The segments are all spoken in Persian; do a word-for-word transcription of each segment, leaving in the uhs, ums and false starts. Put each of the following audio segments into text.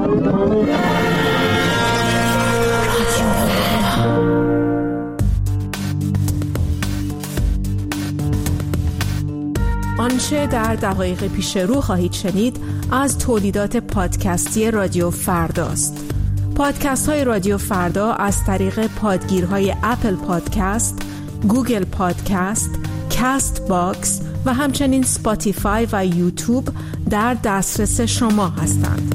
آنچه در دقایق پیش رو خواهید شنید از تولیدات پادکستی رادیو فرداست. پادکست های رادیو فردا از طریق پادگیرهای اپل پادکست، گوگل پادکست، کاست باکس و همچنین اسپاتیفای و یوتیوب در دسترس شما هستند.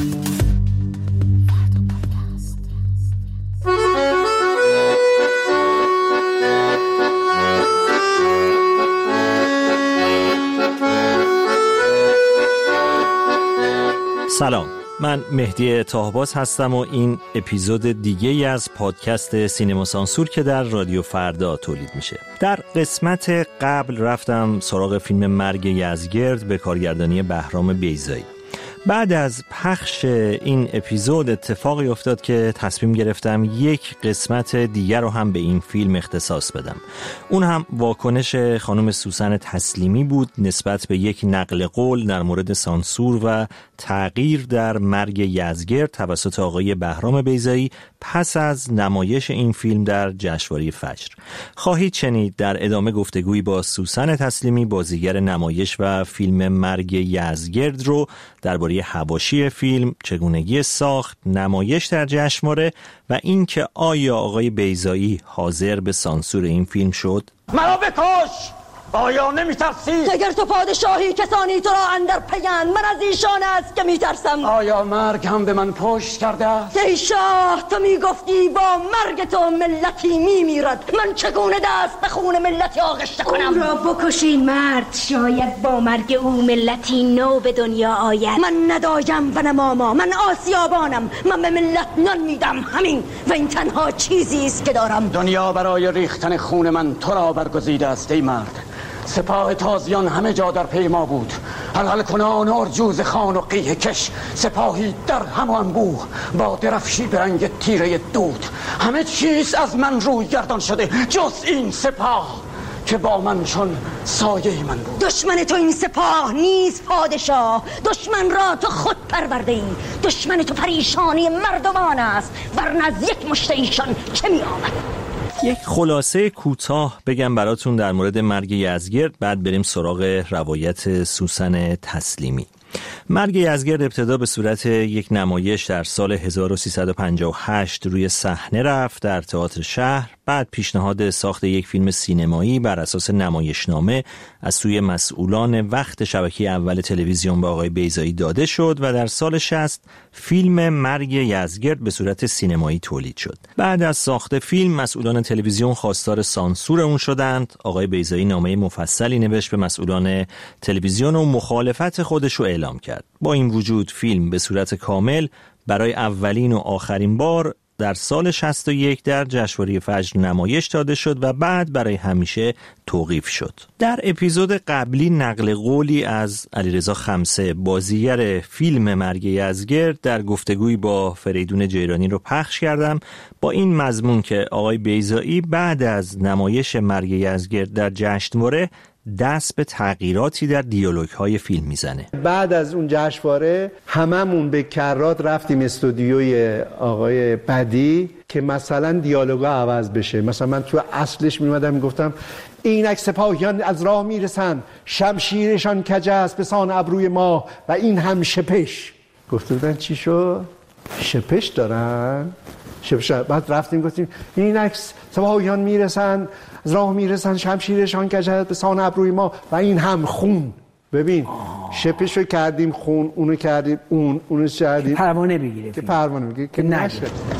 سلام، من مهدی طاهباز هستم و این اپیزود دیگه ای از پادکست سینما سانسور که در رادیو فردا تولید میشه. در قسمت قبل رفتم سراغ فیلم مرگ یزگرد به کارگردانی بهرام بیضایی. بعد از پخش این اپیزود اتفاقی افتاد که تصمیم گرفتم یک قسمت دیگر رو هم به این فیلم اختصاص بدم. اون هم واکنش خانم سوسن تسلیمی بود نسبت به یک نقل قول در مورد سانسور و تغییر در مرگ یزگرد توسط آقای بهرام بیضایی پس از نمایش این فیلم در جشنواره فجر. خواهید شنید در ادامه گفتگویی با سوسن تسلیمی، بازیگر نمایش و فیلم مرگ یزگرد، رو درباره حواشی فیلم، چگونگی ساخت، نمایش در جشنواره و اینکه آیا آقای بیضایی حاضر به سانسور این فیلم شد. منو بکش! آیا نمیترسی؟ اگر تو پادشاهی کسانی تو را اندر پیند، من از ایشان است که میترسم. آیا مرگ هم به من پشت کرده است؟ ای شاه، تو میگفتی با مرگ تو ملتی میمیرد، من چگونه دست به خون ملتی آغشته کنم؟ او را بکشین مرد، شاید با مرگ او ملتی نو به دنیا آید. من ندایم و نماما، من آسیابانم، من به ملت نان میدم، همین و این تنها چیزی است که دارم. دنیا برای ریختن خون من تو را برگزیده است ای مرد. سپاه تازیان همه جا در پی ما بود، حلقل کنان ارجوز خان و قیه کش، سپاهی در هم و انبوه با درفشی به رنگ تیره دود. همه چیز از من روی گردان شده جز این سپاه که با من چون سایه من بود. دشمن تو این سپاه نیست پادشاه، دشمن را تو خود پرورده ای. دشمن تو پریشانی مردمان است، ورنه از یک مشت ایشان چه می آمد؟ یک خلاصه کوتاه بگم براتون در مورد مرگ یزگرد، بعد بریم سراغ روایت سوسن تسلیمی. مرگ یزگرد ابتدا به صورت یک نمایش در سال هزار و سیصد و پنجاه و هشت روی صحنه رفت در تئاتر شهر. بعد پیشنهاد ساخت یک فیلم سینمایی بر اساس نمایشنامه از سوی مسئولان وقت شبکه اول تلویزیون به آقای بیضایی داده شد و در سال شصت فیلم مرگ یزگرد به صورت سینمایی تولید شد. بعد از ساخت فیلم مسئولان تلویزیون خواستار سانسور اون شدند. آقای بیضایی نامه مفصلی نوشت به مسئولان تلویزیون و مخالفت خودش رو اعلام کرد. با این وجود فیلم به صورت کامل برای اولین و آخرین بار در سال شصت و یک در جشنواره فجر نمایش داده شد و بعد برای همیشه توقیف شد. در اپیزود قبلی نقل قولی از علیرضا خمسه، بازیگر فیلم مرگ یزگرد، در گفتگویی با فریدون جیرانی رو پخش کردم با این مضمون که آقای بیضایی بعد از نمایش مرگ یزگرد در جشنواره دست به تغییراتی در دیالوگ‌های فیلم میزنه. بعد از اون جشنواره هممون به کرات رفتیم استودیوی آقای بدی که مثلا دیالوگا عوض بشه. مثلا من تو اصلش میومدم میگفتم اینک سپاهیان از راه میرسن، شمشیرشان کج است به سان ابروی ما و این هم شپش. گفته بودن چی شد؟ شپش دارن؟ شپش. بعد رفتیم گفتیم اینک سپاهیان میرسن از راه میرسن، شمشیرشان کج است به سان ابروی ما و این هم خون. ببین شپش رو کردیم خون، اونو کردیم اون، اونو کردیم پروانه بگیره که پروانه بگیره که نشه.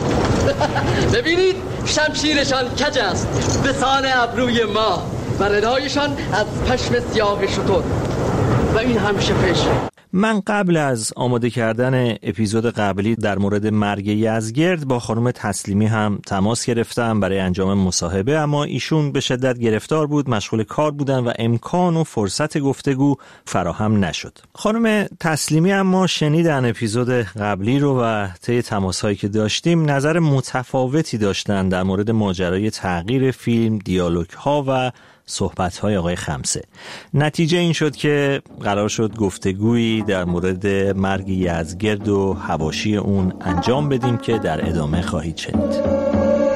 ببینید شمشیرشان کج است به سان ابروی ما و ردایشان از پشم سیاه شتر و این هم شپش. من قبل از آماده کردن اپیزود قبلی در مورد مرگ یزگرد با خانم تسلیمی هم تماس گرفتم برای انجام مصاحبه، اما ایشون به شدت گرفتار بود، مشغول کار بودن و امکان و فرصت گفتگو فراهم نشد. خانم تسلیمی اما شنیدن اپیزود قبلی رو و طی تماس‌هایی که داشتیم نظر متفاوتی داشتن در مورد ماجرای تغییر فیلم، دیالوگ‌ها و صحبت‌های آقای خمسه. نتیجه این شد که قرار شد گفتگویی در مورد مرگ یزدگرد و حواشی اون انجام بدیم که در ادامه خواهید شنید.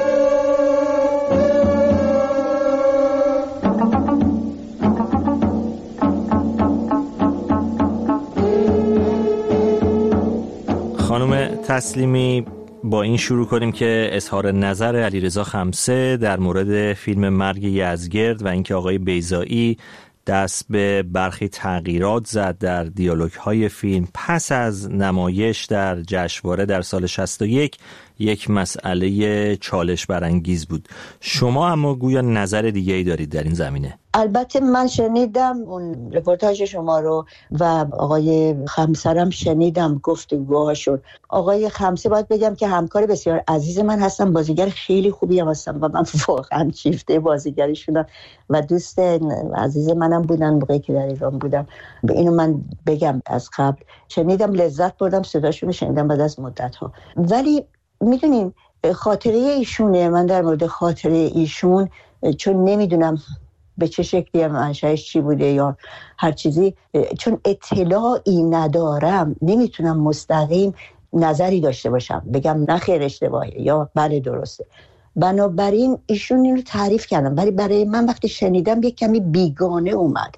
خانم تسلیمی، با این شروع کنیم که اظهار نظر علیرضا خمسه در مورد فیلم مرگ یزدگرد و اینکه آقای بیضایی دست به برخی تغییرات زد در دیالوگ‌های فیلم پس از نمایش در جشنواره در سال شصت و یک یک مسئله چالش برانگیز بود. شما اما گویا نظر دیگه‌ای دارید در این زمینه. البته من شنیدم اون رپورتاج شما رو و آقای خمسه هم شنیدم گفتگوهاشون. آقای خمسه باید بگم که همکار بسیار عزیز من هستم، بازیگر خیلی خوبی هم هستم و من واقعا شیفته بازیگریشونم و دوست عزیز منم بودن موقعی که در ایران بودم. به اینو من بگم از قبل شنیدم، لذت بردم صداشون رو شنیدم بعد از مدت ها. ولی میدونین خاطره ایشونه، من در مورد خاطره ایشون چون نمیدونم به چه شکلی منشأش چی بوده یا هر چیزی، چون اطلاعی ندارم نمیتونم مستقیم نظری داشته باشم بگم نه خیر اشتباهه یا بله درسته. بنابراین ایشون اینو تعریف کردم ولی برای من وقتی شنیدم یک کمی بیگانه اومد،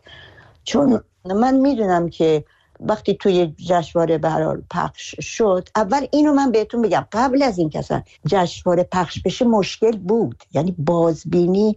چون من میدونم که وقتی توی جشنواره به هر حال پخش شد، اول اینو من بهتون بگم قبل از این که اصلا جشنواره پخش بشه مشکل بود، یعنی بازبینی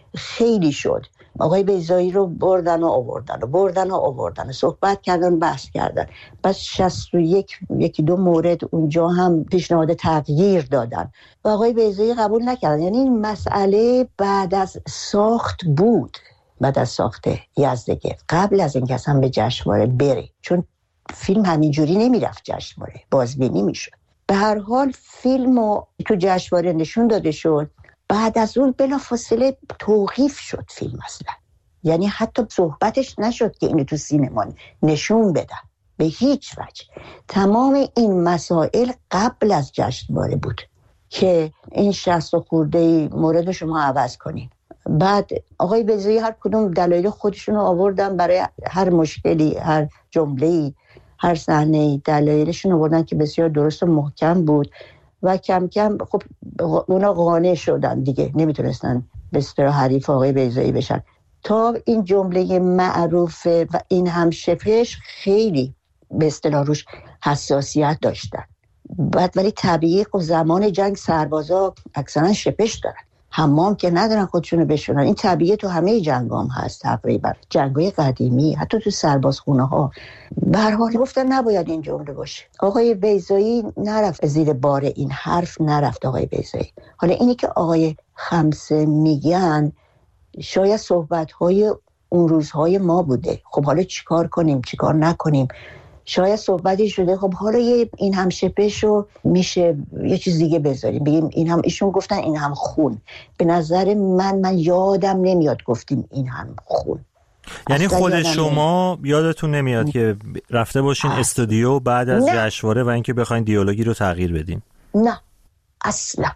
خیلی شد. آقای بیضایی رو بردن و آوردن و بردن و آوردن و صحبت کردن بحث کردن. بس شصت و یک یکی دو مورد اونجا هم پیشنهاد تغییر دادن و آقای بیضایی قبول نکردن. یعنی این مسئله بعد از ساخت بود، بعد از ساخت یزدگرد، قبل از اینکه اصلا به جشنواره بره، چون فیلم همینجوری نمیرفت جشنواره، بازبینی میشد. به هر حال فیلمو تو جشنواره نشون داده شد، بعد از اون بلافاصله توقیف شد فیلم اصلا. یعنی حتی صحبتش نشد که اینو تو سینما نشون بدن به هیچ وجه. تمام این مسائل قبل از جشنواره بود که این شصت و خورده مورد شما عوض کنین. بعد آقای بیضایی هر کدوم دلایل خودشون رو آوردن برای هر مشکلی، هر جمله‌ای، هر صحنه‌ای دلایلشون آوردن که بسیار درست و محکم بود و کم کم خب اونا قانع شدن دیگه، نمیتونستن به اصطلاح حریف آقای بیضایی بشن. تا این جمله معروف و این هم شفهش خیلی به اصطلاح روش حساسیت داشتن. بعد ولی طبیعی و زمان جنگ سربازا اکثرا شپش دارن، حمام که ندارن خودشونو بشورن. این طبیعی تو همه جنگام هست تقریبا، جنگای قدیمی، حتی تو سربازخونه ها. به هر حال گفتن نباید این جمله باشه. آقای بیضایی نرفت زیر بار این حرف، نرفت آقای بیضایی. حالا اینی که آقای خمسه میگن شاید صحبت‌های اون روزهای ما بوده. خب حالا چیکار کنیم چیکار نکنیم؟ شاید صحبتی شده خب حالا یه این هم شپشو میشه یه چیز دیگه بذاریم، بگیم این هم، ایشون گفتن این هم خون. به نظر من من یادم نمیاد گفتیم این هم خون. یعنی خود شما نمید. یادتون نمیاد که رفته باشین اصلا. استودیو بعد از جشنواره و اینکه بخواین دیالوگی رو تغییر بدین؟ نه اصلا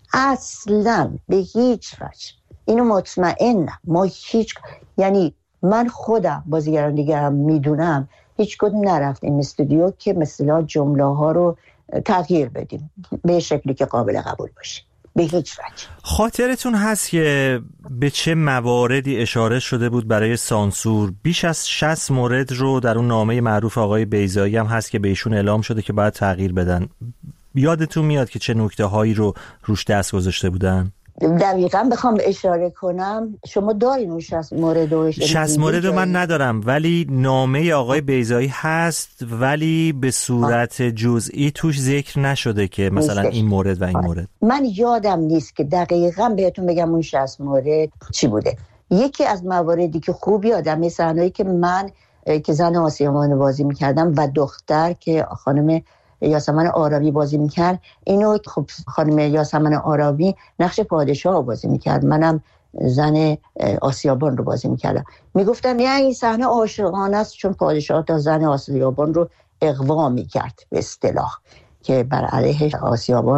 اصلا به هیچ وجه. اینو مطمئنم ما هیچ، یعنی من خودم بازیگران دیگرم میدونم هیچ کدوم نرفتیم استودیو که مثلا جمله ها رو تغییر بدیم به شکلی که قابل قبول باشه، به هیچ وجه. خاطرتون هست که به چه مواردی اشاره شده بود برای سانسور؟ بیش از شصت مورد رو در اون نامه معروف آقای بیضایی هم هست که به ایشون اعلام شده که باید تغییر بدن. یادتون میاد که چه نکته هایی رو روش دست گذاشته بودن؟ دقیقاً بخوام اشاره کنم، شما دارین اون شصت مورد رو؟ شصت مورد رو من ندارم ولی نامه آقای بیضایی هست، ولی به صورت جزئی توش ذکر نشده که مثلا این مورد و این مورد. من یادم نیست که دقیقاً بهتون بگم اون شصت مورد چی بوده. یکی از مواردی که خوب یادم، صحنه‌ای که من که زن آسیابان بازی می‌کردم و دختر که خانم یاسمن آرامی بازی میکرد، اینو خب خانم یاسمن آرامی نقش پادشاه بازی میکرد، منم زن آسیابان رو بازی میکردم. میگفتن نه این صحنه عاشقانه است چون پادشاه تا زن آسیابان رو اغوا میکرد به اصطلاح که بر علیه آسیابان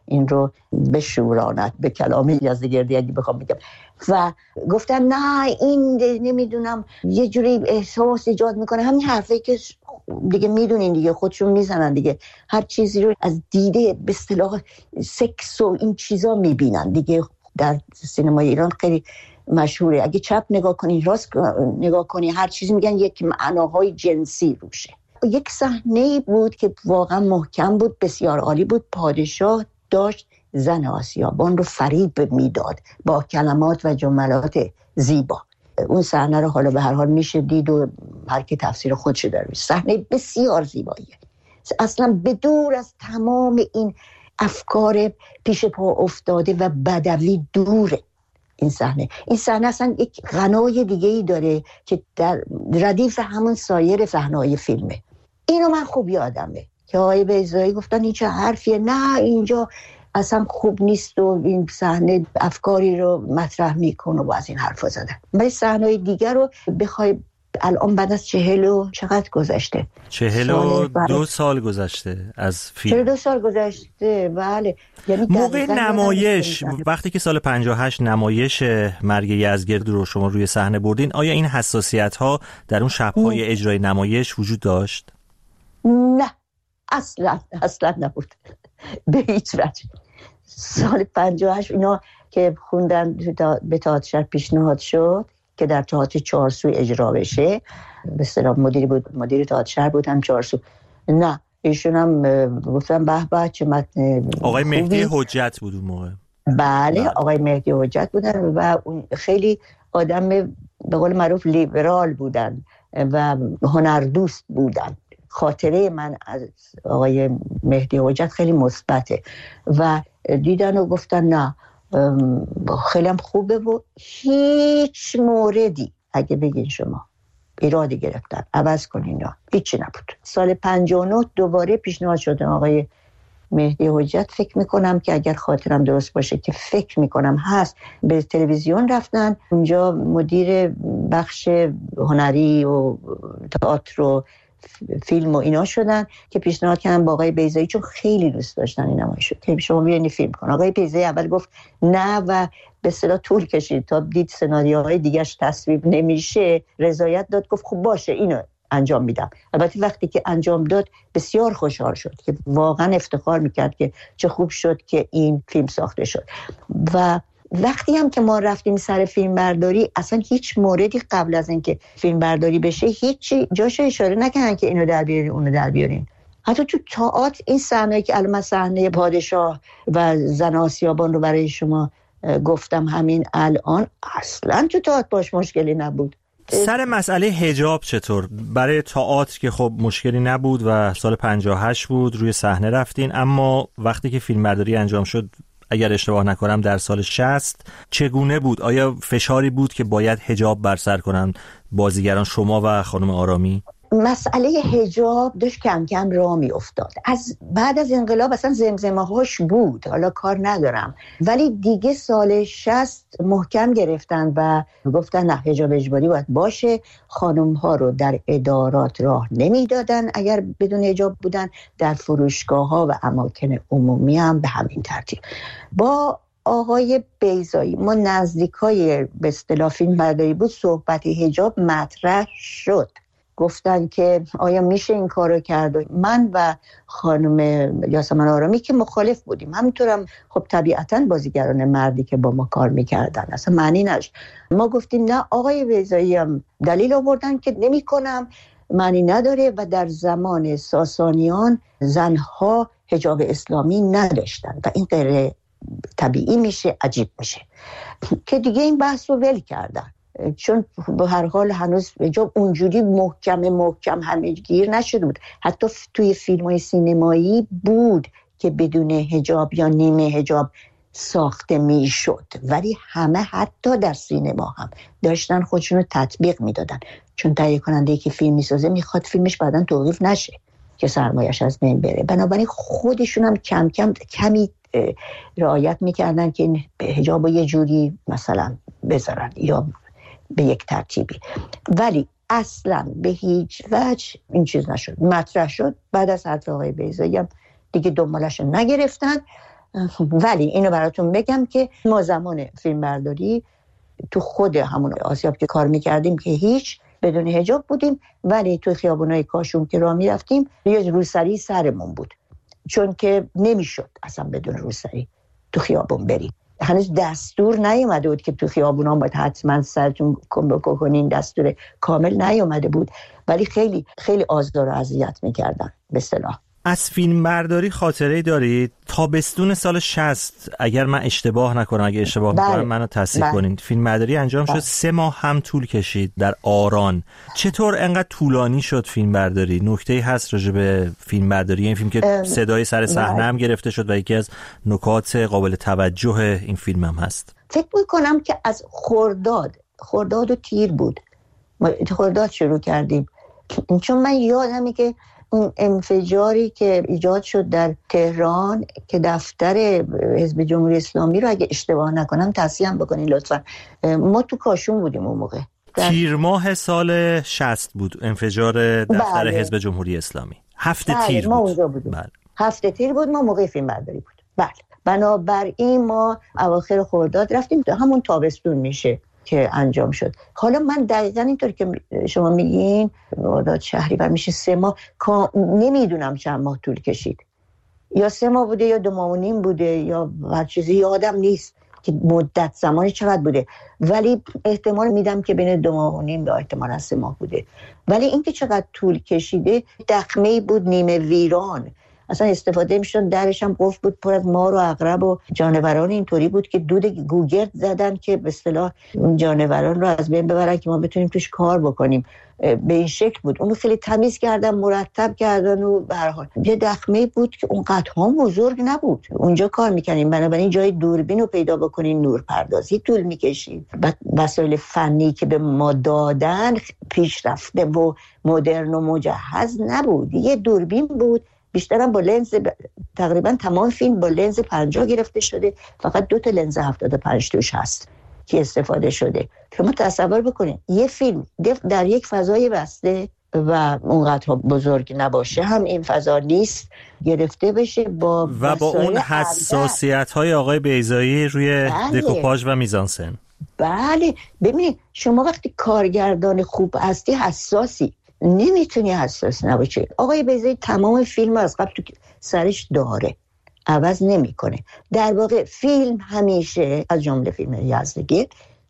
این رو بشوراند، به کلام یزدگردی اگه بخوام بگم. و گفتم نه این نمیدونم یه جوری احساس ایجاد میکنه، همین حرفی که دیگه میدونین دیگه، خودشون میزنن دیگه، هر چیزی رو از دیده به اصطلاح سکس و این چیزا میبینن دیگه. در سینمای ایران خیلی مشهوره، اگه چپ نگاه کنی راست نگاه کنی هر چیزی میگن یک معناهای جنسی روشه. یک صحنه بود که واقعا محکم بود، بسیار عالی بود. پادشاه داشت زن آسیابان رو فریب میداد با کلمات و جملات زیبا. اون صحنه رو حالا به هر حال میشه دید و هر کی تفسیر خودش داره. صحنه بسیار زیباییه، اصلا بدور از تمام این افکار پیش پا افتاده و بدوی دوره. این صحنه این صحنه اصلا یک غنای دیگه‌ای داره که در ردیف همون سایر صحنه‌های فیلمه. اینو من خوب یادمه که آقای بیضایی گفتن این چه حرفیه، نه اینجا اصلا خوب نیست و این صحنه افکاری رو مطرح میکنه و از این حرفا زدن. ولی صحنه‌های دیگر رو بخوای الان بعد از چهل و چقدر گذشته؟ چهل و دو سال گذشته از فیلم. چهل و دو سال گذشته، بله. یعنی موقع نمایش، وقتی که سال پنجاه و هشت نمایش مرگ یزدگرد رو شما روی صحنه بردین، آیا این حساسیت ها در اون شب‌های اجرای نمایش وجود داشت؟ نه اصلا اصلا نبود به هیچ وجه. سال پنجاه و هشت اینا که خوندن به تئاتر شهر پیشنهاد شد که در تئاتر چهارسو اجرا بشه، به اصطلاح مدیر بود، مدیر تئاتر شهر بودم چهارسو. نه ایشون هم گفتن به به چه متن. آقای مهدی حجت بود اون موقع. بله آقای مهدی حجت بودن و اون خیلی آدم به قول معروف لیبرال بودن و هنردوست بودن. خاطره من از آقای مهدی حجت خیلی مثبته و دیدن و گفتن نه خیلی هم خوبه و هیچ موردی اگه بگین شما ایرادی گرفتن عوض کنین یا هیچی نبود. سال پنجاه و نه دوباره پیشنهاد شده آقای مهدی حجت، فکر میکنم که اگر خاطرم درست باشه که فکر میکنم هست، به تلویزیون رفتن، اونجا مدیر بخش هنری و تئاتر و فیلم و اینا شدن که پیشنهاد کردن با آقای بیضایی، چون خیلی دوست داشتن این نمایش که شما بیاین فیلم کن. آقای بیضایی اول گفت نه و به اصطلاح طول کشید تا دید سناریوهای دیگه‌اش تصویب نمیشه، رضایت داد، گفت خب باشه اینو انجام میدم. البته وقتی که انجام داد بسیار خوشحال شد که واقعا افتخار میکرد که چه خوب شد که این فیلم ساخته شد. و وقتی هم که ما رفتیم سر فیلم برداری، اصلا هیچ موردی قبل از اینکه فیلم برداری بشه هیچ جاش اشاره نکردن که اینو در بیارین اونو در بیارین. حتی تو تئاتر این صحنه که الان صحنه پادشاه و زن آسیابان رو برای شما گفتم همین الان، اصلا تو تئاتر باش مشکلی نبود. سر مسئله حجاب چطور؟ برای تئاتر که خب مشکلی نبود و سال پنجاه و هشت بود روی صحنه رفتین، اما وقتی که فیلم برداری انجام شد اگر اشتباه نکنم در سال شصت، چگونه بود؟ آیا فشاری بود که باید حجاب بر سر کنن بازیگران شما و خانم آرامی؟ مسئله حجاب داشت کم کم راه می افتاد. از بعد از انقلاب اصلا زمزمه هاش بود، حالا کار ندارم، ولی دیگه سال شصت محکم گرفتن و گفتن نه حجاب اجباری باید باشه. خانم ها رو در ادارات راه نمی دادن اگر بدون حجاب بودن، در فروشگاه ها و اماکن عمومی هم به همین ترتیب. با آقای بیضایی ما نزدیکای به اصطلاح فیلم برداری بود، صحبت حجاب مطرح شد. گفتن که آیا میشه این کارو کرد؟ من و خانم یاسمن آرامی که مخالف بودیم، همینطورم خب طبیعتاً بازیگران مردی که با ما کار میکردن اصلا معنی نشد. ما گفتیم نه، آقای بیضایی هم دلیل آوردن که نمیکنم، معنی نداره و در زمان ساسانیان زنها حجاب اسلامی نداشتن و این غیر طبیعی میشه، عجیب میشه که دیگه این بحث رو ول کردن، چون به هر حال هنوز حجاب اونجوری محکم محکم همه گیر نشده بود. حتی توی فیلم‌های سینمایی بود که بدون حجاب یا نیمه حجاب ساخته میشد، ولی همه حتی در سینما هم داشتن خودشون رو تطبیق میدادن، چون تهیه کننده که فیلم میسازه میخواد فیلمش بعداً توقیف نشه که سرمایه‌اش از بین بره. بنابراین خودشون هم کم کم کمی رعایت میکردن که این حجاب رو یه جوری مثلا بذارن یا به یک ترتیبی، ولی اصلا به هیچ وجه این چیز نشد. مطرح شد بعد از حرف آقای بیضایی هم دیگه دنبالش نگرفتن ولی اینو براتون بگم که ما زمان فیلم برداری تو خود همون آسیاب که کار میکردیم که هیچ بدون حجاب بودیم، ولی تو خیابونای کاشون که راه میرفتیم یه روسری سرمون بود، چون که نمیشد اصلا بدون روسری تو خیابون بریم. هنوز دستور نیومده بود که تو خیابونا باید حتما سرتون کنین، دستور کامل نیومده بود، ولی خیلی خیلی آزار و اذیت میکردن به اصطلاح. از فیلم برداری خاطره دارید؟ تابستون سال شصت اگر من اشتباه نکنم، اگه اشتباه بله. میکنم منو تصحیح بله. کنین. فیلم برداری انجام بله. شد، سه ماه هم طول کشید در آران. چطور انقدر طولانی شد فیلم برداری؟ نکته‌ای هست راجع به فیلم برداری این فیلم که صدای سر صحنه هم گرفته شد و یکی از نکات قابل توجه این فیلم هم هست؟ فکر میکنم که از خرداد خرداد و تیر بود، ما خرداد شروع کردیم، چون من یادمه که اون انفجاری که ایجاد شد در تهران که دفتر حزب جمهوری اسلامی رو اگه اشتباه نکنم تصحیح بکنین لطفا، ما تو کاشون بودیم اون موقع. تیر ماه سال شصت بود انفجار دفتر بله. حزب جمهوری اسلامی. هفته بله. تیر ما بود. اونجا بودیم. بله. هفته تیر بود، ما موقع فیلم برداری بود. بله. بنابراین ما اواخر خرداد رفتیم، همون تابستون میشه که انجام شد. حالا من دقیقاً اینطور که شما میگین مرداد شهریور میشه سه ماه، نمیدونم چند ماه طول کشید، یا سه ماه بوده یا دو ماه و نیم بوده یا هر چیزی، یادم نیست که مدت زمانی چقدر بوده، ولی احتمال میدم که بین دو ماه و نیم یا احتمال سه ماه بوده. ولی اینکه چقدر طول کشیده، دخمه‌ای بود نیمه ویران، اصلا استفاده میشدن، درش هم قفل بود، پر از مار و عقرب و جانوران اینطوری بود که دود گوگرد زدن که به اصطلاح اون جانوران رو از بین ببرن که ما بتونیم توش کار بکنیم. به این شکل بود. اونو خیلی تمیز کردن، مرتب کردن و به هر حال یه دخمه بود که اونقدر هم بزرگ نبود. اونجا کار میکنیم، بنابراین جای دوربین رو پیدا بکنین، نورپردازی طول میکشید. بعد وسایل فنی که به ما دادن پیشرفته و مدرن و مجهز نبود. یه دوربین بود، بیشترم با لنز ب... تقریبا تمام فیلم با لنز پنجاه گرفته شده، فقط دو تا لنز هفتاد و پنج توش هست که استفاده شده. شما تصور بکنید یه فیلم در یک فضای بسته و اونقدر بزرگ نباشه، هم این فضا نیست، گرفته بشه با و با اون حساسیت های آقای بیضایی روی بله. دکوپاژ و میزانسن. بله ببینید شما وقتی کارگردان خوب هستی حساسی، نمیتونی حساس نباشی. آقای بیضایی تمام فیلم از قبل تو سرش داره، عوض نمیکنه. در واقع فیلم همیشه از جمله فیلم یزدگیر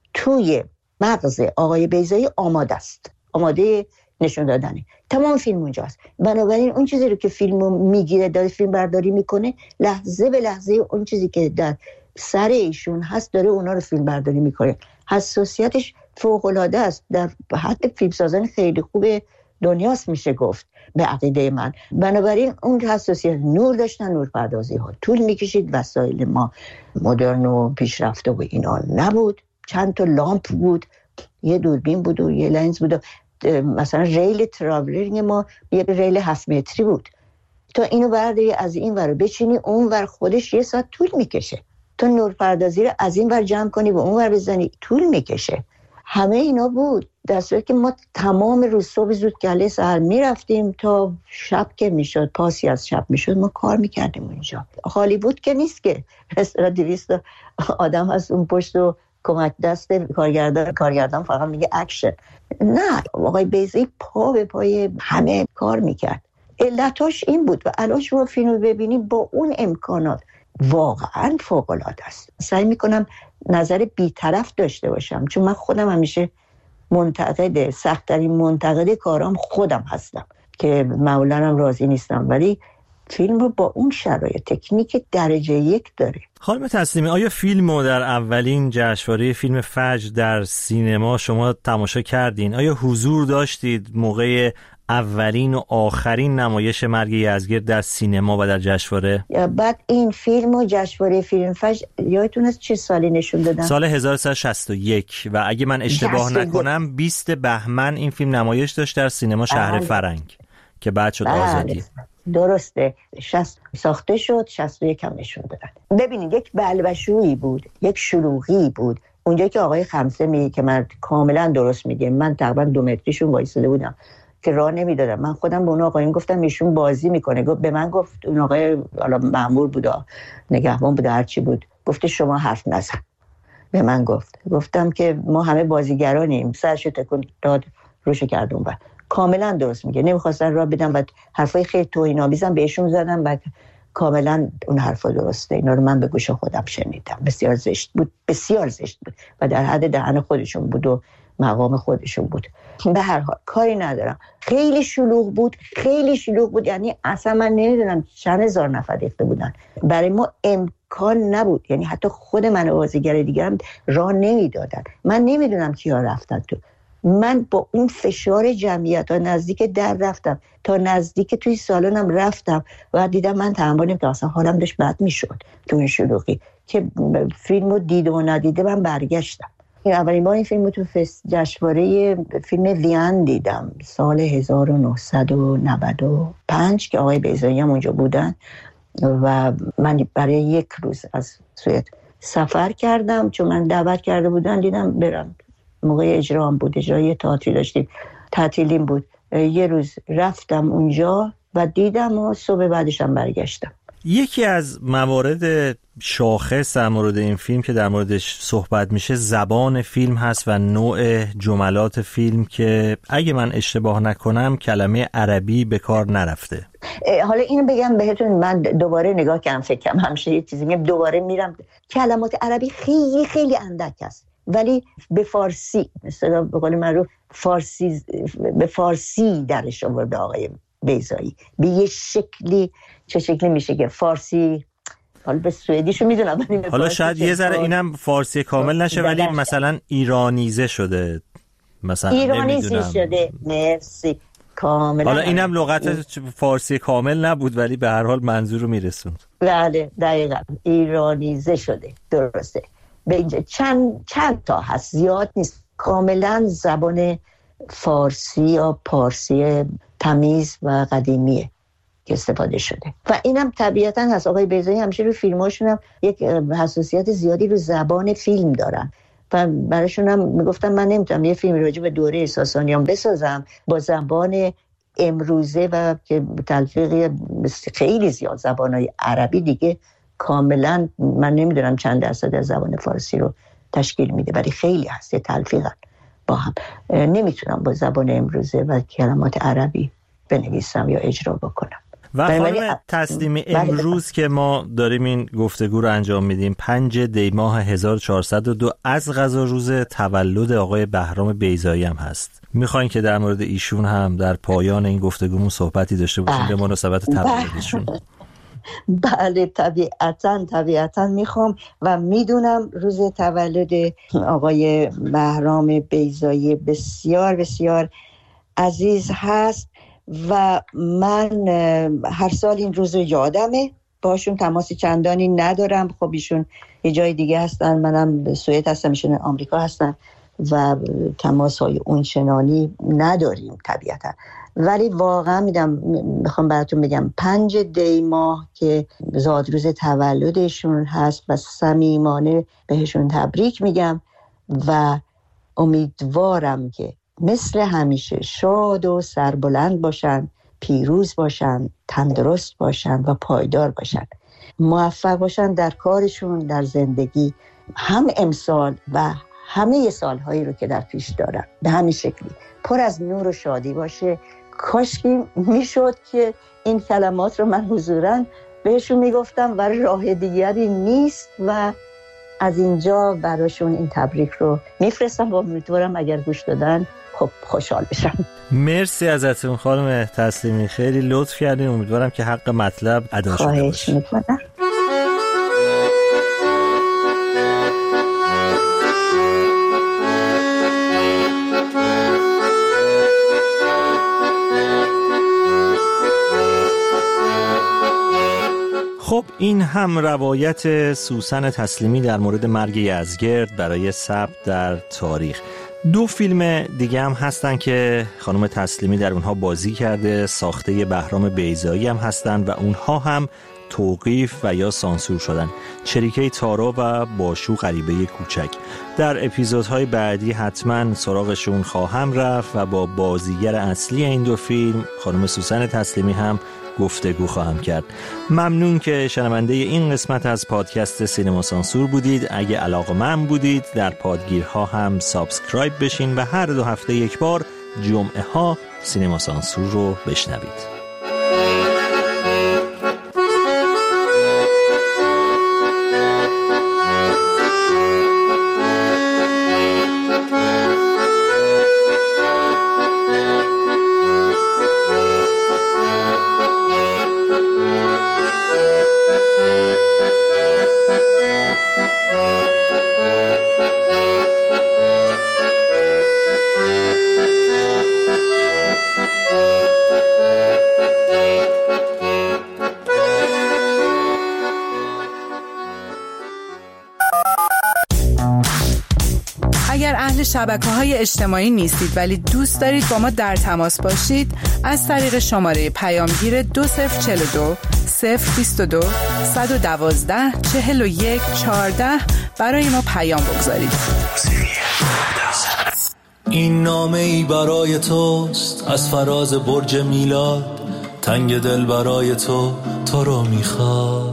توی مغز آقای بیضایی آماده است، آماده نشون دادنه. تمام فیلم اونجاست. بنابراین اون چیزی رو که فیلمو میگیره داره فیلم برداری میکنه، لحظه به لحظه اون چیزی که در سر ایشون هست داره اونا رو فیلم برداری میکنه. حساسیتش فوق العاده است، در حد فیلمسازان خیلی خوب دنیاست میشه گفت به عقیده من. بنابراین اون حساسیت نور داشتن، نور پردازی ها طول میکشید، وسایل ما مدرن و پیشرفته و اینا نبود، چند تا لامپ بود، یه دوربین بود و یه لنز بود. مثلا ریل تراولینگ ما یه ریل هفت متری بود، تا اینو برداری از این ور بچینی اون ور خودش یه ساعت طول میکشه، تا نور پردازی رو از این ور جمع کنی و اون ور بزنی طول میکشه. همه اینا بود، در صورتی که ما تمام روز صبح زود گله سهر میرفتیم تا شب که میشد، پاسی از شب میشد ما کار میکردیم اونجا. هالیوود که نیست که مثلا دویست آدم هست اون پشت و کمک دست کارگردان کارگردان فقط میگه اکشن. نه، آقای بیضایی پا به پای همه کار میکرد. علتاش این بود و الان شما فیلم رو ببینید با اون امکانات واقعا فوق العاده است. سعی میکنم نظر بی‌طرف داشته باشم، چون من خودم همیشه منتقد، سخت‌ترین منتقد کارام خودم هستم که معمولاً هم راضی نیستم، ولی فیلم رو با اون شرایط تکنیک درجه یک داره. خانم تسلیمی، آیا فیلم رو در اولین جشنواره فیلم فجر در سینما شما تماشا کردین؟ آیا حضور داشتید موقع اولین و آخرین نمایش مرگ یزدگرد در سینما و در جشنواره؟ بعد این فیلم و جشنواره فیلم فجر یادتون است چه سالی نشون دادن؟ سال هزار و سیصد و شصت و یک و اگه من اشتباه نکنم بیست بهمن این فیلم نمایش داشت در سینما شهر بله. فرنگ که بعد شد بله. آزادی. درسته، شصت ساخته شد، شصت و یک هم نشون دادن. ببینید یک بلبشویی بود، یک شلوغی بود اونجا که آقای خمسه میگه که من کاملا درست میگه، من تقریبا دو متریشون وایساده بودم که راه نمیدادم. من خودم به اون آقایون گفتم ایشون بازی میکنه. گفت به من گفت اون آقای حالا مأمور بود نگهبان بود هر چی بود، گفت شما حرف نزن. به من گفت گفتم که ما همه بازیگرانیم. سرشو تکون داد روشو کرد اون. کاملا درست میگه. نمیخواستن راه بدم و حرفای خیلی توهین‌آمیزم بهشون زدم و کاملا اون حرفا درسته. اینا رو من به گوش خودم شنیدم. بسیار زشت بود، بسیار زشت بود و در حد دهن خودشون بود و مقام خودشون بود. به هر حال کاری ندارم. خیلی شلوغ بود، خیلی شلوغ بود. یعنی اصلا من نمیدونم چند هزار نفر ریخته بودن. برای ما امکان نبود، یعنی حتی خود من و بازیگر دیگه هم راه نمیدادن. من نمیدونم کیا رفتن تو. من با اون فشار جمعیت تا نزدیک در رفتم، تا نزدیک توی سالنم رفتم و دیدم من تحمل نمی‌کنم، اصلا حالم داشت بد میشد تو این شلوغی که فیلمو دیده و ندیده. من برگشتم. اولین بار این فیلمو تو فست جشنواره فیلم وین دیدم سال هزار و نهصد و نود و پنج که آقای بیضایی هم اونجا بودن و من برای یک روز از سوئد سفر کردم چون من دعوت کرده بودن. دیدم برم. موقع اجرا هم بود، اجرای تئاتری داشتیم، تعطیلیم بود. یه روز رفتم اونجا و دیدم و صبح بعدش هم برگشتم. یکی از موارد شاخص در مورد این فیلم که در موردش صحبت میشه زبان فیلم هست و نوع جملات فیلم که اگه من اشتباه نکنم کلمه عربی به کار نرفته. حالا اینو بگم بهتون، من دوباره نگاه کردم، فکرم همیشه یه چیزی میگم دوباره میرم، کلمات عربی خیلی خیلی اندک است ولی به فارسی مثلا به قول معروف فارسی به فارسی درش آورده آقای بیضایی به یه شکلی. چه شکلی میشه که فارسی، حالا به سوئدیشو میدونم ولی حالا شاید یه ذره اینم فارسی کامل نشه ولی مثلا ایرانیزه شده، مثلا ایرانیزه شده. مرسی کاملا. حالا اینم لغت فارسی کامل نبود ولی به هر حال منظور رو میرسوند. بله دقیقاً ایرانیزه شده، درسته. به اینجا چند چند تا هست، زیاد نیست. کاملا زبان فارسی یا پارسی تمیز و قدیمیه که استفاده شده و اینم طبیعتاً هست. آقای بیضایی همیشه رو فیلماشون هم یک حساسیت زیادی رو زبان فیلم دارن و براشون هم میگفتم من نمیتونم یه فیلم راجع به دوره ساسانیان بسازم با زبان امروزه و که تلفیق خیلی زیاد زبانهای عربی دیگه کاملا من نمیدونم چند درصد از زبان فارسی رو تشکیل میده ولی خیلی هست تلفیقا با هم. نمیتونم با زبان امروزه و کلمات عربی بنویسم یا اجرا بکنم. و خانم تسلیمی امروز که ما داریم این گفتگو رو انجام میدیم پنج دی ماه هزار و چهارصد و دو از قضا روز تولد آقای بهرام بیضایی هم هست. میخواین که در مورد ایشون هم در پایان این گفتگومون صحبتی داشته باشیم به مناسبت تولدشون؟ بله طبیعتاً طبیعتاً میخوام و میدونم روز تولد آقای بهرام بیضایی بسیار بسیار عزیز هست و من هر سال این روز رو یادمه. باشون تماس چندانی ندارم، خب ایشون یه جای دیگه هستن، منم سوئد هستم، ایشون آمریکا هستن و تماس های اون چنانی نداریم طبیعتا. ولی واقعا میدم میخوام براتون بگم پنج دی ماه که زادروز تولدشون هست و صمیمانه بهشون تبریک میگم و امیدوارم که مثل همیشه شاد و سربلند باشن، پیروز باشن، تندرست باشن و پایدار باشن، موفق باشن در کارشون، در زندگی، هم امسال و همه سالهایی رو که در پیش دارن به همین شکلی پر از نور و شادی باشه. کاشکی میشد که این کلمات رو من حضوراً بهشون میگفتم و راه دیگری نیست و از اینجا براشون این تبریک رو میفرستم و امیدوارم اگر گوش دادن خب خوشحال بشم. مرسی ازتون خانم تسلیمی، خیلی لطف کردین. امیدوارم که حق مطلب ادا شده باشه. خواهش میکنم. خب این هم روایت سوسن تسلیمی در مورد مرگ یزگرد برای ثبت در تاریخ. دو فیلم دیگه هم هستن که خانم تسلیمی در اونها بازی کرده، ساخته بهرام بیضایی هم هستن و اونها هم توقیف و یا سانسور شدن. چریکه تارا و باشو غریبه کوچک. در اپیزودهای بعدی حتما سراغشون خواهم رفت و با بازیگر اصلی این دو فیلم خانم سوسن تسلیمی هم گفتگو خواهم کرد. ممنون که شنونده این قسمت از پادکست سینما سانسور بودید. اگه علاقه‌مند بودید در پادگیرها هم سابسکرایب بشین و هر دو هفته یک بار جمعه ها سینما سانسور رو بشنوید. شبکه‌های اجتماعی نیستید ولی دوست دارید با ما در تماس باشید، از طریق شماره پیامگیر دو صفر چهل و دو صفر بیست و دو صد و دوازده چهل و یک چهارده برای ما پیام بگذارید. این نامه ای برای توست از فراز برج میلاد، تنگ دل برای تو تو رو میخواد.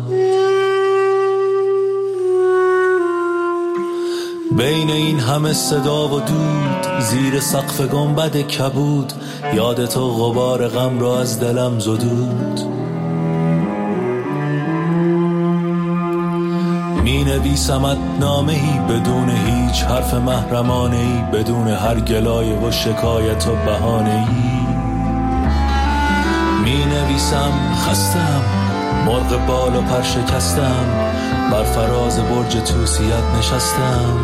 بین این همه صدا و دود، زیر سقف گنبد کبود، یاد تو غبار غم را از دلم زدود. می نویسمت نامه‌ای بدون هیچ حرف محرمانه‌ای، بدون هر گلایه و شکایت و بهانه‌ای. می نویسم خستم، مرغ بال و پر شکستم، بر فراز برج توسیت نشستم.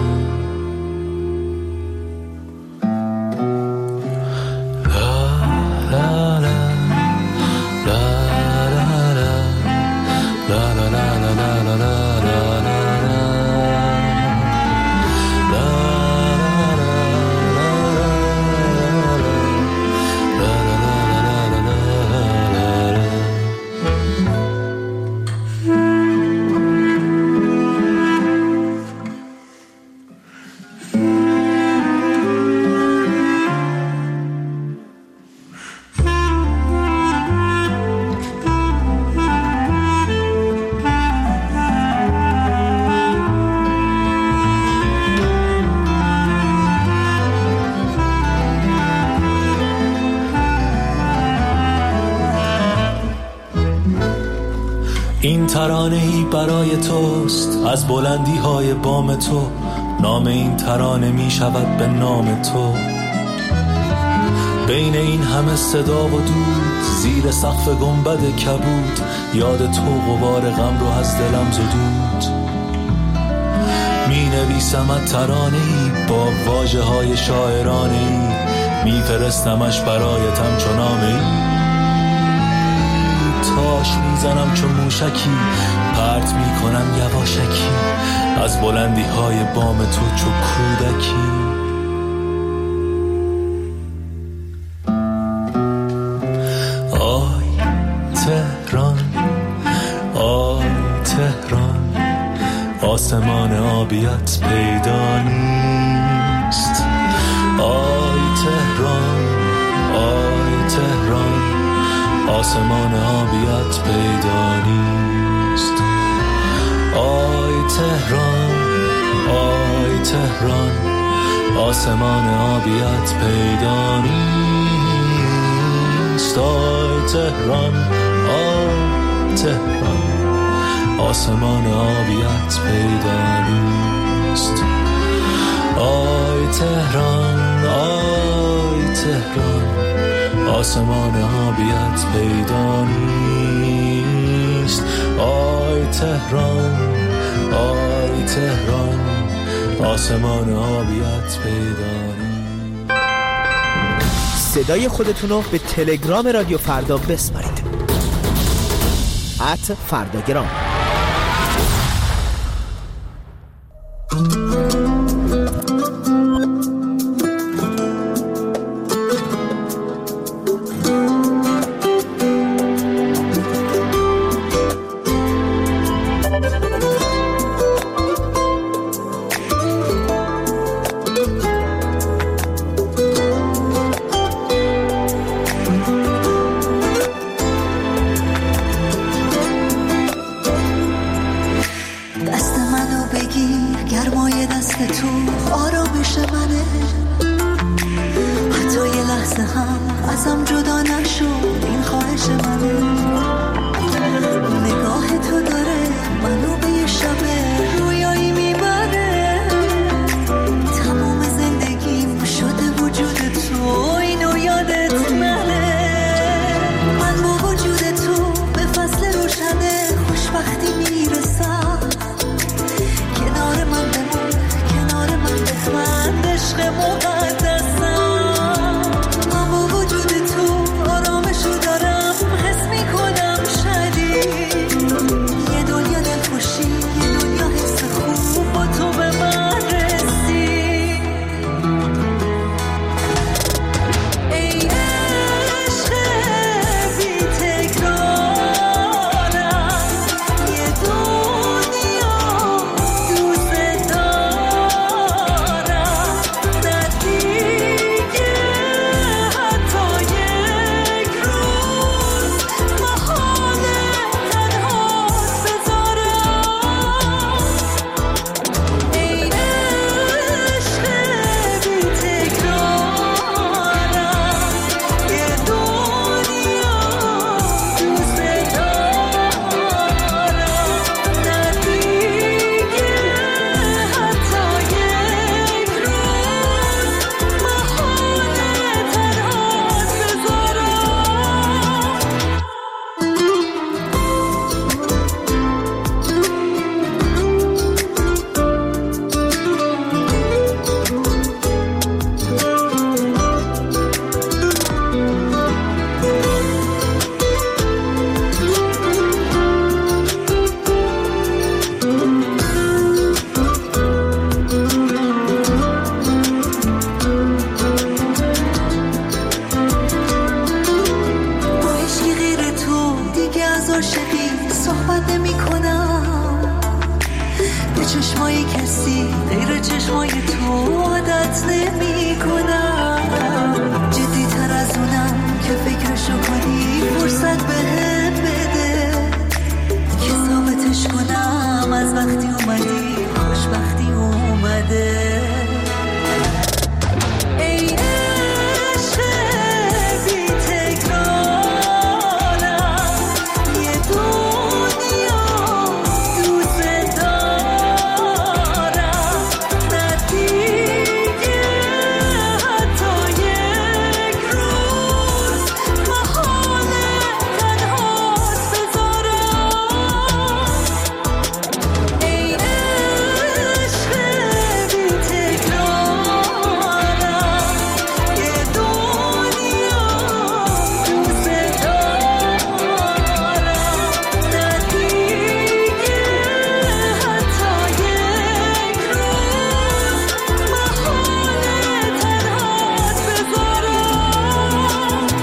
این ترانه‌ای برای توست از بلندی های بام تو، نام این ترانه می شود به نام تو. بین این همه صدا و دود، زیر سقف گنبد کبود، یاد تو غبار غم رو از دلم زدود. می نویسمت ترانه‌ای با واژه های شاعرانه‌ای، می فرستمش برایتم چو نامه‌ای. تاش میزنم چون موشکی، پرت میکنم یواشکی، از بلندی های بام تو چو کودکی. آی تهران، آی تهران، آسمان آبیت پیدا نیست. آی تهران، آی تهران، آسمان آبیت پیدا نیست. آی تهران، آی تهران، آسمان آبیت پیدا نیست. آی تهران، آی تهران، آسمان آبیت پیدا نیست. آی تهران، آی تهران، آسمان آبیت پیدا نیست. آی تهران، آی تهران، آسمان آبیت پیدا نیست. صدای خودتون رو به تلگرام رادیو فردا بسپارید. ات فرداگرام. ازم جدا نشو، این خواهش منه. نگاه تو داره منو به یه شب رویایی میبره، تمام زندگیم شده وجود تو، اینو یادت نره. من با وجود تو به فصل روشنه خوشبختی میرسم، کنار من بمون، کنار من بخند، عشق مقدسم. من با وجود تو آرامشو دارم، حس میکنم شدید یه دنیا دلخوشی، یه دنیا حس خوب با تو به من رسید. ای عشق بی تکرارم، یه دنیا دوست دارم، نه دیگه حتی یک روز محاله تنهات بذارم. ای عشق بی تکرارم، یه دنیا دوست دارم، نه دیگه حتی یک روز محاله تنهات با عشقی غیر تو دیگه از عاشقی صحبت نمی کنم، به چشمای کسی غیر چشمای تو عادت نمی کنم. جدی تر از اونم که فکرشو کنی، فرصت بهم بده که ثابتش کنم از وقتی اومدی خوشبختی اومده. ای عشق بی تکرارم، یه دنیا دوست دارم، نه دیگه حتی یک روز محاله تنهات بذارم. ای عشق بی تکرارم، یه دنیا دوست دارم، نه دیگه حتی یک روز محاله تنهات بذارم.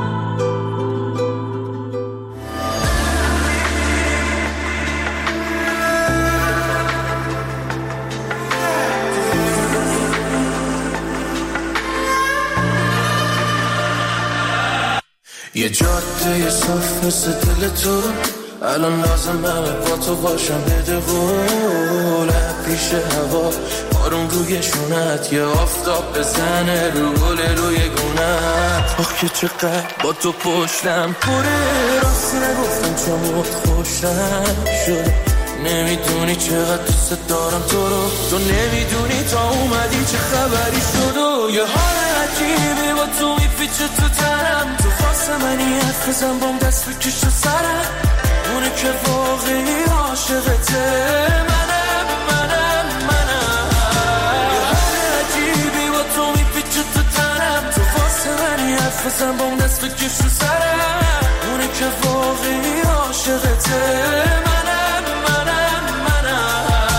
یه جاده صاف مثل دل تو، الان لازمه با تو باشم بده قول. پیش هوا بارون روی شونت، یه آفتاب بزنه رو گل روی گونت. آخ که چقدر با تو پشتم پره، راست نگفتم چون خوشم شد. نمیدونی چقدر دوست دارم تو رو، تو نمیدونی تا اومدی چه خبری شد. و یه حال عجیبی با تو میپیچه تو تنم، تو واسه منی حرف بزن بام دست بکش تو سرم. اونه که واقعی عاشقته منم، منم منم. یه حال عجیبی با تو میپیچه تو تنم، تو واسه منی حرف بزن بام دست بکش تو سرم. اونه که واقعی عاشقته منم، منم منم.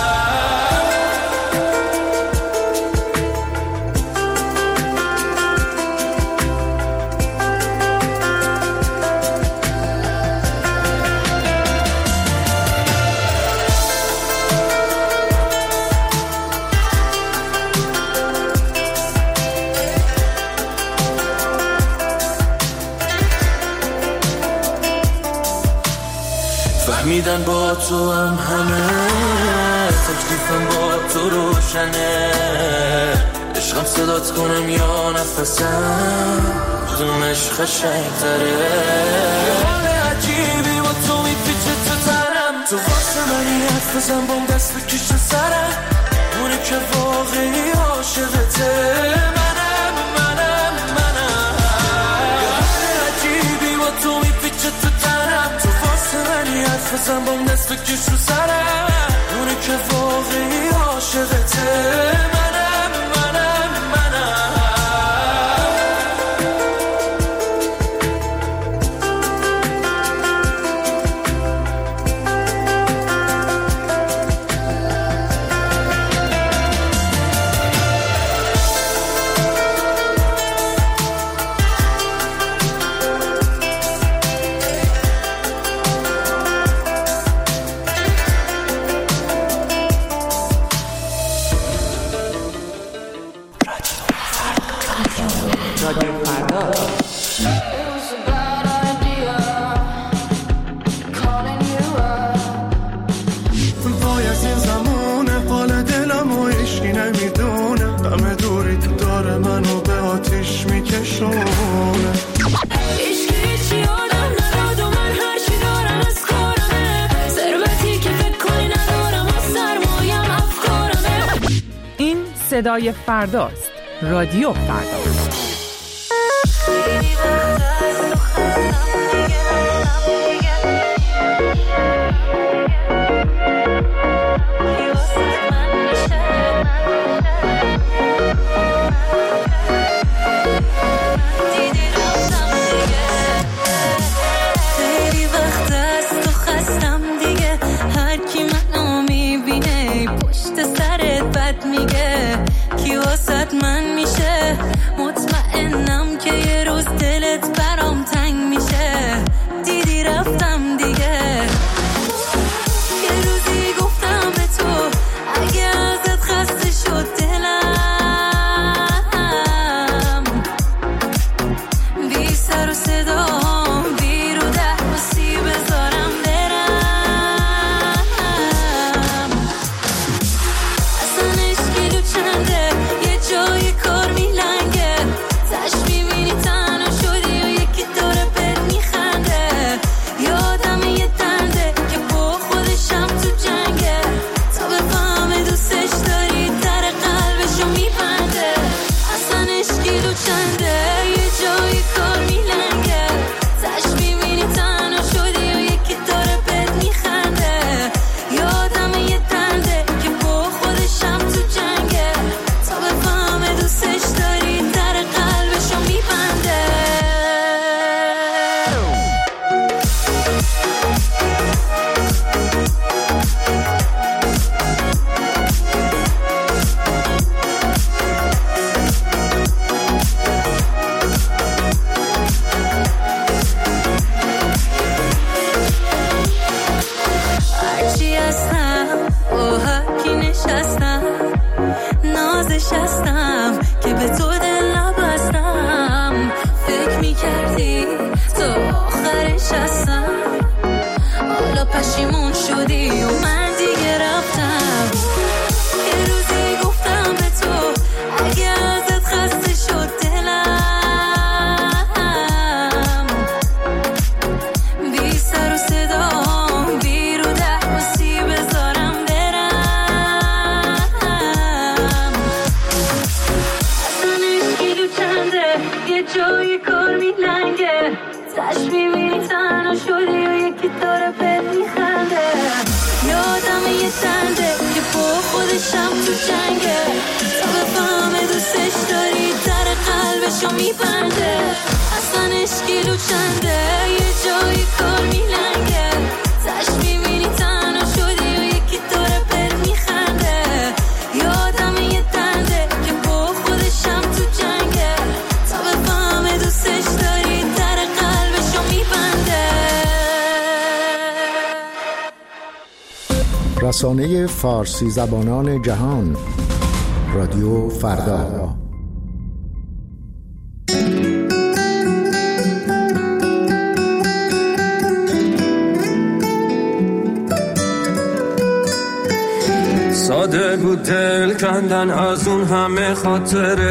فهمیدن با تو هم همه، تکلیفم با تو روشنه. عشقم صدات کنم یا نفسم، کدومش قشنگ‌تره؟ حال عجیبی با تو میپیچه تو تنم، تو واسه منی حرف بزن بام دست بکش تو سرم، اونه که واقعی عاشقته. منم منم منم حال عجیبی با تو میپیچه تو تنم، تو واسه منی حرف بزن بام دست بکش تو سرم، اونه که واقعی عاشقته. منم منم منم صدای فرداست. رادیو فردا. من میشه مطمئنم که یه روز دلت برام تنگ میشه. دیدی رفتم دیگه، یه روزی گفتم به تو اگه ازت خسته شد دلم، بی سر و صدا بی رو درمسی بذارم برم. اصلا اشکیلو چنده جای کار میلنگه، تش میبینی تنها شدی و یکی داره بهت میخنده. یادم یه دنده که با خودشم تو جنگه، تا بفهمه دوستش داری در قلبشو میبنده. اصلا اشکیلو چنده یه جای کار میلنگه، تش میبینی تنها شدی و یکی داره بهت میخنده. یادم یه دنده که با خودشم تو جنگه، تا بفهمه دوستش داری در قلبشو میبنده. هرچی هستم با هرکی نشستم، نازش هستم که به تو دل نبستم. فکر میکردی تو آخرش هستم، حالا پشیمون شدی و من دیگه رفتم. یه روزی گفتم به تو اگه ازت خسته شد دلم، بی سر و صدا بی رو درمسی بذارم برم. اصلا اشکیلو چنده یه جای کار میلنگه، تش میبینی تنها شدی و یکی داره بهت میخنده. یادم یه دنده که با خودشم تو جنگه، تا بفهمه دوستش داری در قلبشو میبنده. اصلا اشکیلو چنده یه جای کار میلنگه، تش میبینی تنها شدی و یکی داره بهت میخنده. یادم یه دنده که با خودشم تو جنگه، تا بفهمه دوستش داری در قلبشو میبنده. رسانه فارسی زبانان جهان، رادیو فردا. ساده بود دل کندن از اون همه خاطر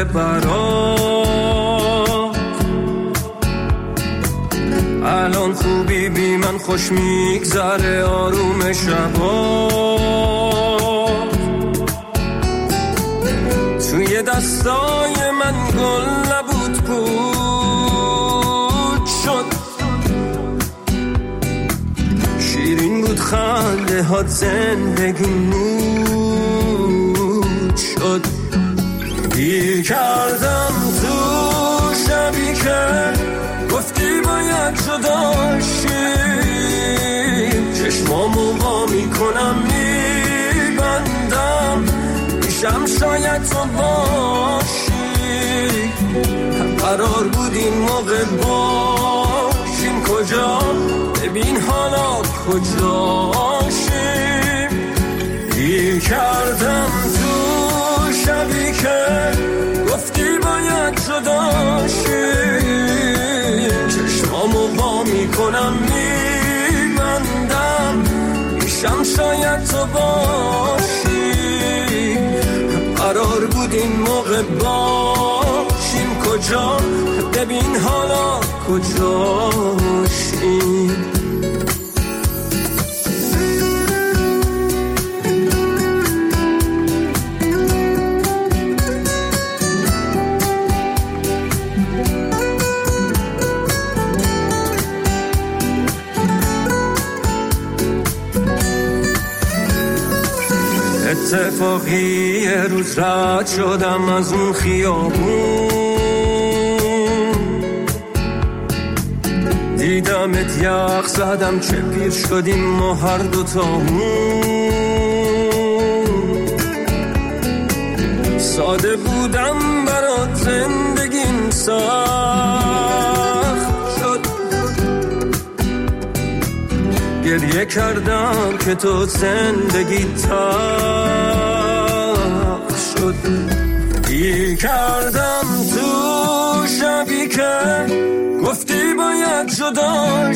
برات. الان خوبی بی من خوش میگذره آروم شبا. توی دستای من گل نبود بود شد. شیرین بود خنده هات زندگی نود شد. گیر کردم تو شبی که گفتی باید جدا شیم. چشمامو وا میکنم میبندم میشم شاید تو باشی. هم قرار بود این موقع باشیم کجا ببین حالا کجاشیم. گیر کردم تو شبی که گفتی باید جدا شیم. چشمامو وا میکنم میبندم میشم شاید تو باشی. قرار بود این موقع باشیم کجا ببین حالا کجاشیم. اتفاقی یه روز رد شدم از اون خیابون. دیدمت یخ زدم چه پیر شدیم ما هر دوتامون. ساده بودم برات زندگیم سخت شد. گریه کردم که تو زندگی تلخ شد. گیر کردم تو شبی که گفتی باید جدا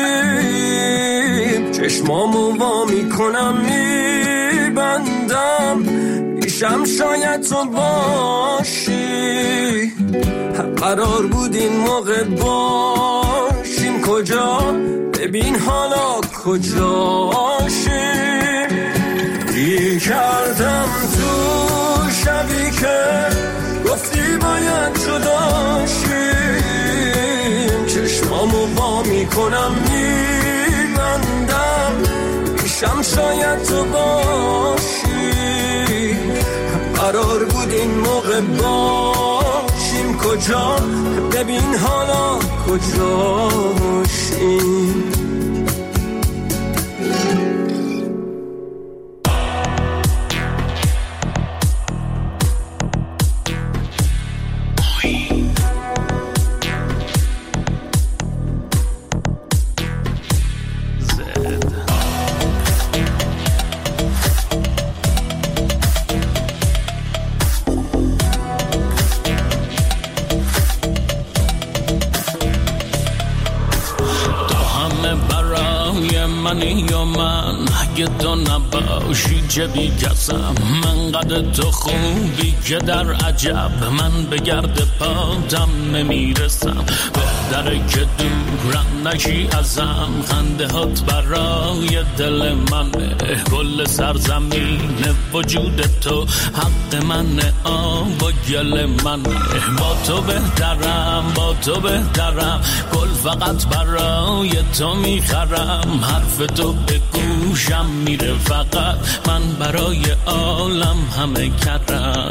شیم. چشمامو وا میکنم میبندم میشم شاید تو باشی. قرار بود این موقع باشیم کجا ببین حالا کجاشیم. گیر کردم تو شبی که گفتی باید جدا شیم. چشمامو وا میکنم میبندم میشم شاید تو باشی. قرار بود این موقع باشیم کجا ببین حالا کجاشیم. اگه تو نباشی چه بی کسم. من قد تو خوبی که در عجب من به گرد پاتم نمیرسم. بهتره که دورم نشی ازم. خنده هات برای دل منه. کل سرزمین وجود تو حق منه. آب و گل منه. با تو بهترم با تو بهترم. گل فقط برای تو میخرم. حرف تو به گوشم میره فقط. من برای عالم همه کردم.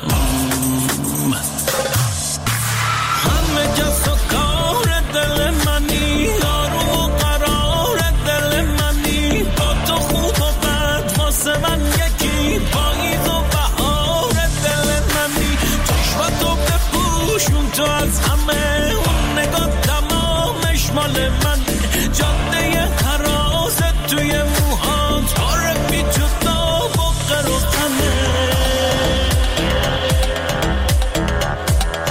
همه کس و کار دل منی. آروم و قرار دل منی. با تو خوب و بد واسه من یکی. پاییز و بهار دل منی. چشماتو بپوشون تو از همه. اون نگاه تمامش مال من. جاده حراست توی موهات. آره بی تو داغ و قر و غمه.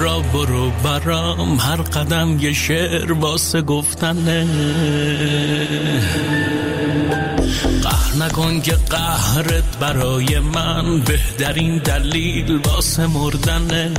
برا برو برام، هر قدم یه شعر واسه گفتنه. قهر نکن که قهرت برای من بهترین دلیل واسه مردنه.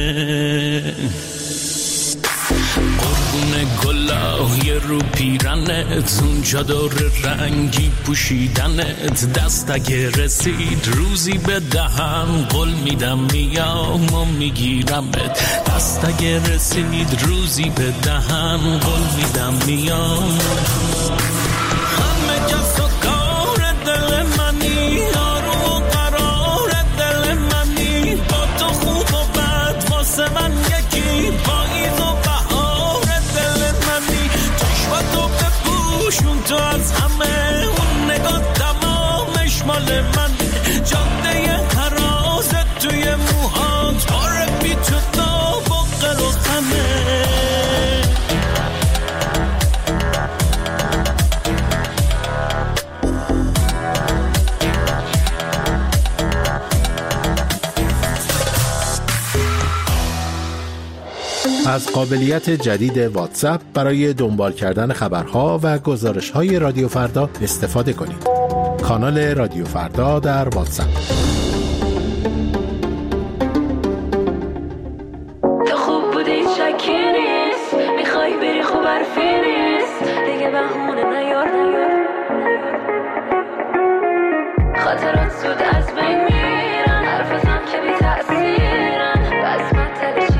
قربون گلای رو پیرنت، اونجا دور رنگی پوشیدنت، دست اگه رسید روزی به دهن قول میدم میام و میگیرمت. دست اگه رسید روزی به دهن قول میدم میام. همه کس و کار دل منی، آروم و قرار دل منی، با تو خوب و بد واسه من یکی، پاییز و تو از همه اون نگاه تمامش مال من. جاده حرازت توی موهات، باره بی تو تا بقر و خمه. از قابلیت جدید واتساپ برای دنبال کردن خبرها و گزارش‌های رادیو فردا استفاده کنید. کانال رادیو فردا در واتساپ. تو خوب بودی شکی نیست، میخوای بری خوب حرفی نیست، دیگه بهونه نیار نیار. خاطرات زود از بین میرن، حرفتم که بی تأثیرن، بس مطلشی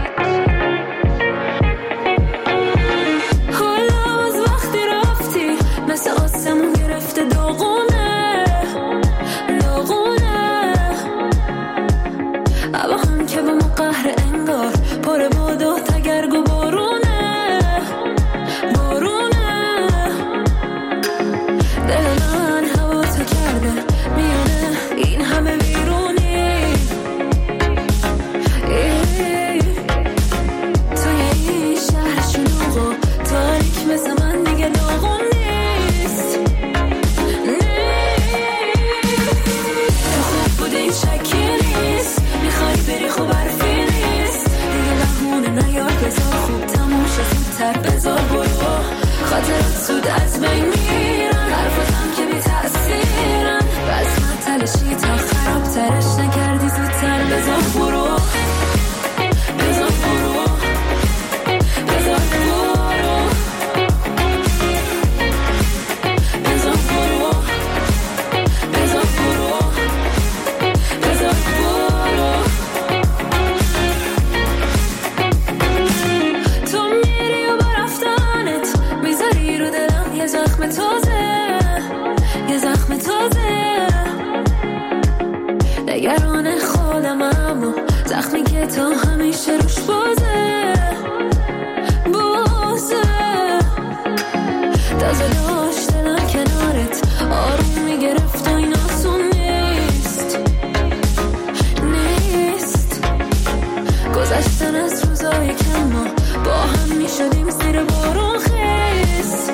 مثل آسمون گرفته داغونه داغونه. هوا هم که به ما قهر انگار، پر باد و تگرگ و بارونه بارونه. دل من هوا تو کرده میونه این همه ویرونی. توی این شهر شلوغ و تاریک مثل من دیگه داغونه. شکی نیست، میخوای بری خوب حرفی نیست، دیگه بهونه نیار، بذار خوب تموم شه زودتر، بذار برو. خاطرات زود از بین میرن، حرفتم که بی تأثیرن، بس مطلشی تا خرابترش نکردی زودتر، بذار برو بذار برو بذار برو بذار برو بذار برو. تو میری و با رفتنت میذاری رو دلم یه زخم تازه، یه زخم تازه. نگران خودم اما زخمی که تا همیشه روش بازه بازه. تازه داشت دلم کنارت آروم میگرفت و این آسون نیست نیست. گذشتن از روزای که ما با هم میشدیم زیر بارون خیس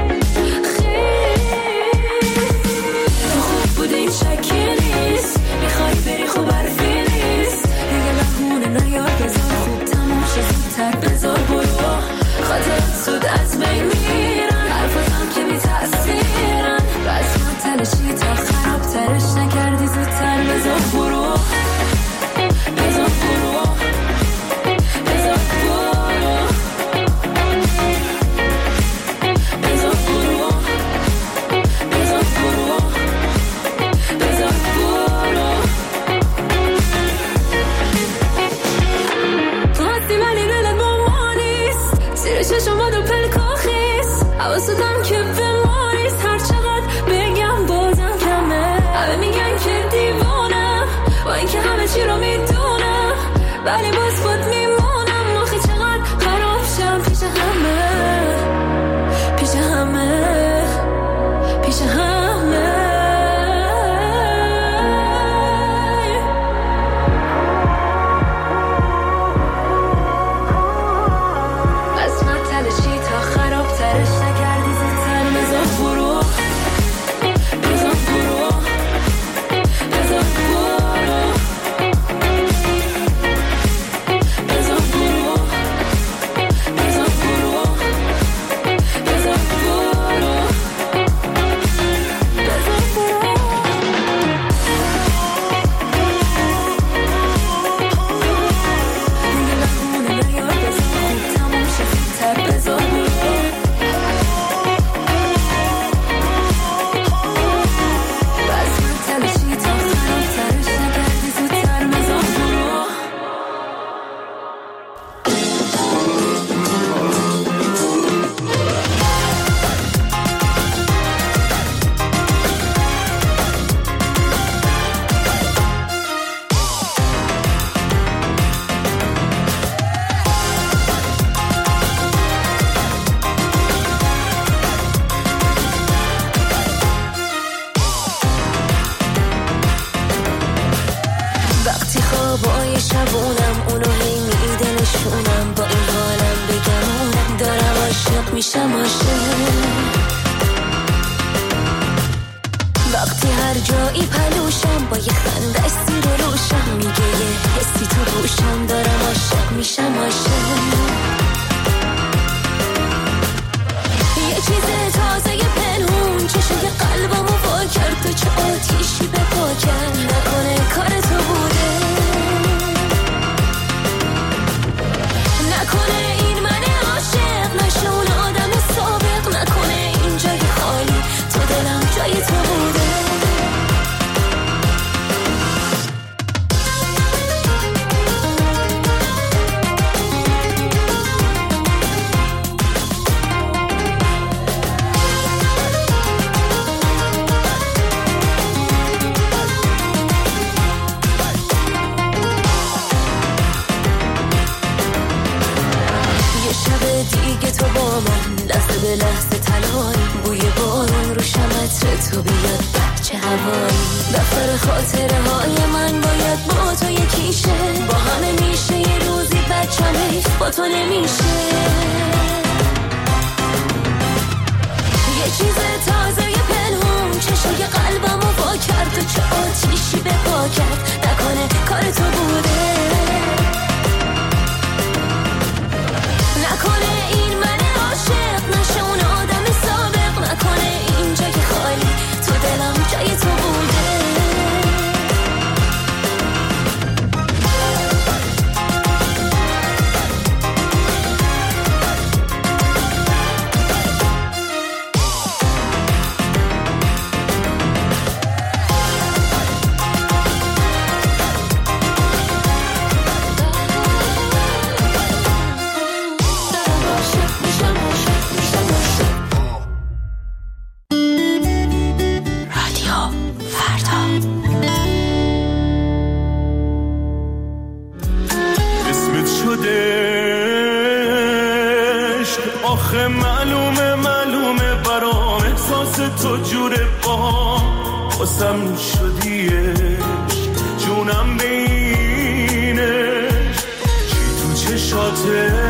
خیس. تو خوب بودی شکی نیست، میخوای بری خوب حرفی نیست، دیگه بهونه نیار، بذار خوب تموم شه زودتر، بذار برو. خاطرات زود از بین میرن، حرفتم که بی تأثیرن، بس مطلشی تا خرابترش نکردی زودتر، بذار برو بذار برو بذار برو بذار برو بذار برو بذار برو. تو هستی ولی دلت با ما نیست، زیر چشمات و پلکا خیس، حواستم که به ما نیست، هر چقدر بگم بازم کمه. همه میگن که دیوانم با اینکه همه چی رو میدونم، ولی باز خود میمونم. آخه چقدر خراب شم پیش همه پیش همه پیش همه. بس مطلشی تا خرابترش نکردی زودتر، بذار برو بذار برو بذار برو میشم عاشق. وقتی هر جایی پلوشم با یه خندش زیر روشم میگه یه حسی تو گوشم دارم عاشق میشم عاشق. یه چیز تازه پنهون چشم قلبمو وا کرد و چه آتیشی به پا کرد. نکنه کار تو بوده، نکنه این من عاشق نشه اون آدم سابق، نکنه این جای خالی تو دلم جای تو بوده. تو با من لحظه به لحظه تلایی، بوی بارون رو شمتر تو بیاد بچه هوایی. دفتر خاطره های من باید با تو یکیشه، با همه میشه یه روزی بچم حیف با تو نمیشه. یه چیز تازه پنهون چشای قلبمو وا کرد و چه آتیشی به پا کرد. نکنه کار تو بوده، نکنه این من عاشق نشه اون آدم سابق، نکنه این جای خالی تو دلم جای تو بوده. تو جوره با باسم شدیش جونم بینش چی تو چشاته